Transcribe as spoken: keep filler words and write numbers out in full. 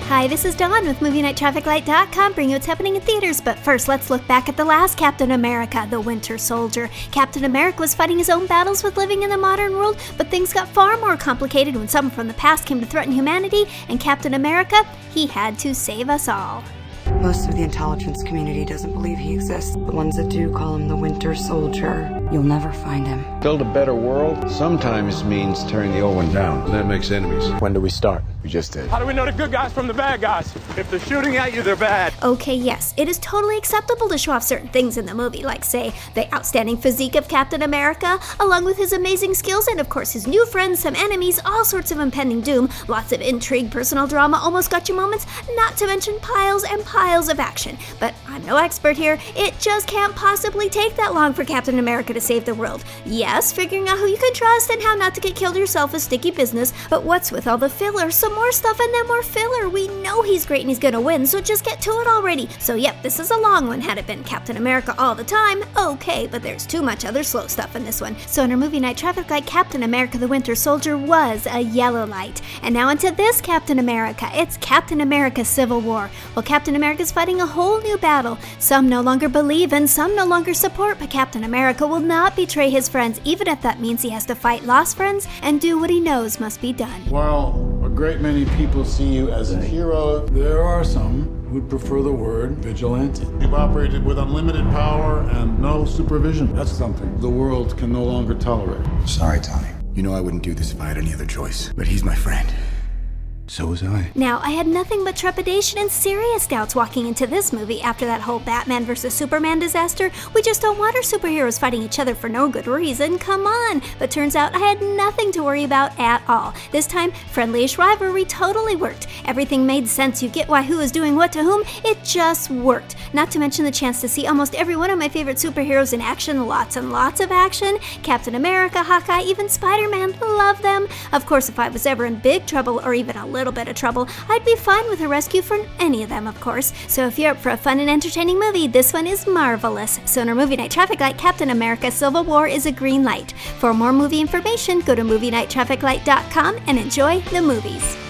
Hi, this is Dawn with Movie Night Traffic Light dot com, bringing you what's happening in theaters. But first, let's look back at the last Captain America, the Winter Soldier. Captain America was fighting his own battles with living in the modern world, but things got far more complicated when someone from the past came to threaten humanity, and Captain America, he had to save us all. Most of the intelligence community doesn't believe he exists. The ones that do call him the Winter Soldier. You'll never find him. Build a better world sometimes means tearing the old one down. That makes enemies. When do we start? We just did. How do we know the good guys from the bad guys? If they're shooting at you, they're bad. Okay, yes, it is totally acceptable to show off certain things in the movie, like, say, the outstanding physique of Captain America, along with his amazing skills and, of course, his new friends, some enemies, all sorts of impending doom, lots of intrigue, personal drama, almost gotcha moments, not to mention piles and piles of action. But I'm no expert here. It just can't possibly take that long for Captain America to save the world. Yes, figuring out who you can trust and how not to get killed yourself is sticky business, but what's with all the filler? Some more stuff and then more filler. We know he's great and he's gonna win, so just get to it already. So yep, this is a long one. Had it been Captain America all the time, okay, but there's too much other slow stuff in this one. So in our movie night traffic light, Captain America the Winter Soldier was a yellow light. And now into this Captain America. It's Captain America Civil War. Well, Captain America's fighting a whole new battle. Some no longer believe and some no longer support, but Captain America will not betray his friends, even if that means he has to fight lost friends and do what he knows must be done. While a great many people see you as a hero, there are some who'd prefer the word vigilante. You've operated with unlimited power and no supervision. That's something the world can no longer tolerate. Sorry, Tony. You know I wouldn't do this if I had any other choice, but he's my friend. So was I. Now, I had nothing but trepidation and serious doubts walking into this movie after that whole Batman versus Superman disaster. We just don't want our superheroes fighting each other for no good reason, come on! But turns out I had nothing to worry about at all. This time, friendly-ish rivalry totally worked. Everything made sense, you get why who is doing what to whom, it just worked. Not to mention the chance to see almost every one of my favorite superheroes in action, lots and lots of action. Captain America, Hawkeye, even Spider-Man, love them. Of course, if I was ever in big trouble or even a little bit of trouble, I'd be fine with a rescue from any of them, of course. So if you're up for a fun and entertaining movie, this one is marvelous. So in our movie night traffic light, Captain America Civil War is a green light. For more movie information, go to Movie Night Traffic Light dot com and enjoy the movies.